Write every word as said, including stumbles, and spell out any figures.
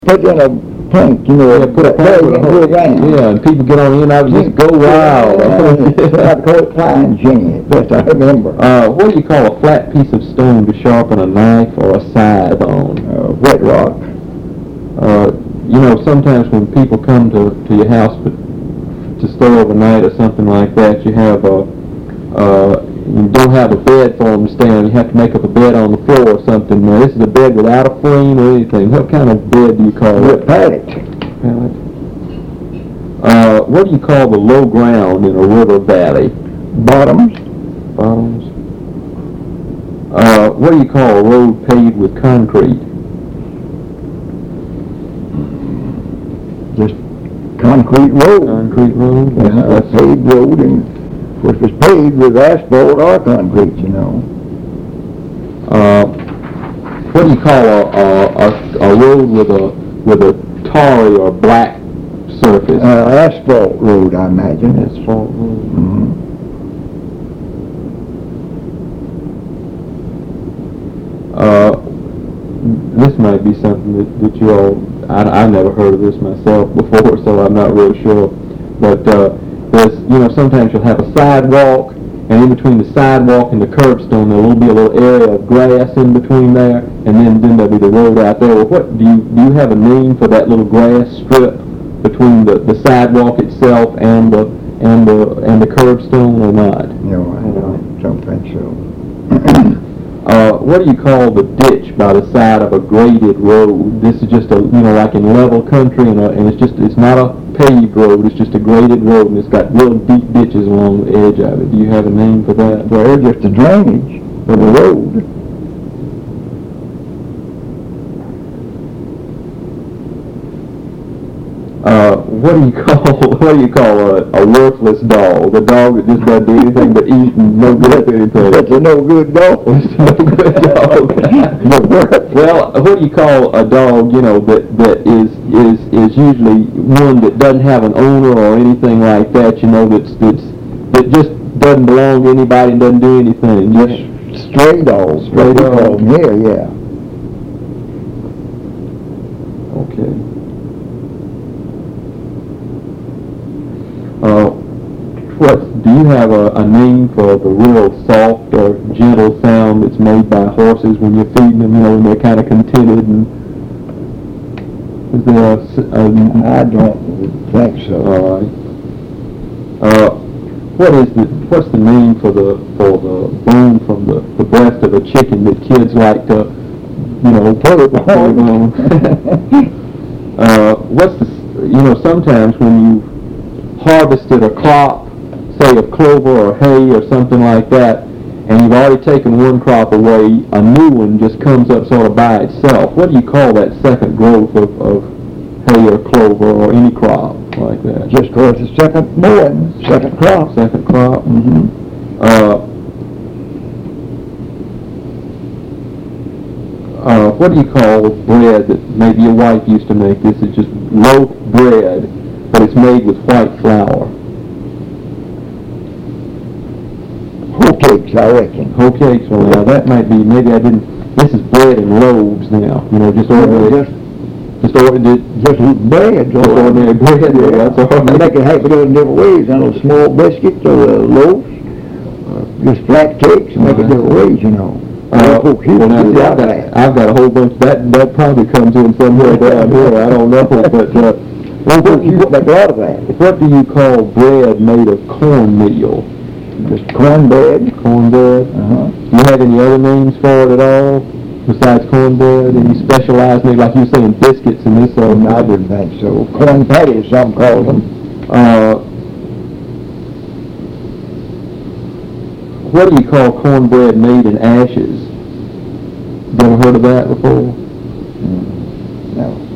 put in a tank, you know, Yeah, put a bag tank with a and go hole. around. Yeah, and people get on the end of it and just go wild. Yeah, I'd call it flying gin, best I remember. Uh, what do you call a flat piece of stone to sharpen a knife or a scythe on? Uh, wet rock. Uh, you know, sometimes when people come to, to your house but to stay overnight or something like that, you have a, uh, you don't have a bed for them to stay on. You have to make up a bed on the floor or something. Now, this is a bed without a frame or anything. What kind of bed do you call With it? pallet. Pallet. Uh, what do you call the low ground in a river valley? Bottoms. Bottoms. Uh, what do you call a road paved with concrete? Just concrete road. Concrete road? Yeah, a That's- paved road, and of course it's paved with asphalt or concrete, you know. Uh, what do you call a, a, a, a road with a with a tarry or black surface? Uh, asphalt road, I imagine. Asphalt road. Mhm. Uh, this might be something that, that you all, I, I never heard of this myself before, so I'm not really sure. But uh, there's, you know, sometimes you'll have a sidewalk, and in between the sidewalk and the curbstone, there will be a little area of grass in between there, and then, then there'll be the road out there. Well, what do you do? You have a name for that little grass strip between the, the sidewalk itself and the and the and the curbstone, or not? No, I don't, don't think so. Uh, what do you call the ditch by the side of a graded road? This is just a, you know, like in level country, and, a, and it's just, it's not a paved road, it's just a graded road, and it's got real deep ditches along the edge of it. Do you have a name for that? Well, it's just the drainage of the road. Uh, what do you call, what do you call a, a worthless dog? A dog that just doesn't do anything but eat and no good at anything. That's a no good dog. It's no good dog. Well, what do you call a dog, you know, that, that is, is, is usually one that doesn't have an owner or anything like that, you know, that's, that's, that just doesn't belong to anybody and doesn't do anything? Just stray dogs. Stray what we call dogs. them here, yeah. Okay. Uh, what, do you have a, a name for the real soft or gentle sound that's made by horses when you're feeding them, you know, when they're kind of contented? And is there a, s- a I don't think so. all right. Uh, what is the, what's the name for the, for the bone from the, the breast of a chicken that kids like to, you know, put it on? uh, what's the, s- you know, sometimes when you harvested a crop, say of clover or hay or something like that, and you've already taken one crop away, a new one just comes up sort of by itself. What do you call that second growth of, of hay or clover or any crop like that? Just cause the second mowing, second crop. Second crop? Mm-hmm. Uh, uh, what do you call bread that maybe your wife used to make? This is just loaf bread, but it's made with white flour. Hoe cakes, I reckon. Hoe cakes, well now that might be, maybe I didn't, this is bread in loaves now, you know, just ordinary, Just, just ordinary, just bread. just ordinary bread, yeah, that's all They right. make it half a dozen different ways, you know, small biscuits or uh, loaves, uh, just flat cakes, make it different ways, you know. Uh, Folks used well, to now, do see, I've that. got, I've got a whole bunch, that, that probably comes in somewhere down here, I don't know, but, uh, Well, folks used to make a lot of that. what do you call bread made of cornmeal? Just cornbread. Cornbread? Uh-huh. Do you have any other names for it at all, besides cornbread? Any specialized, maybe like you were saying biscuits and this sort of I didn't think so. Corn patties, some call them. Uh, what do you call cornbread made in ashes? You ever heard of that before? No.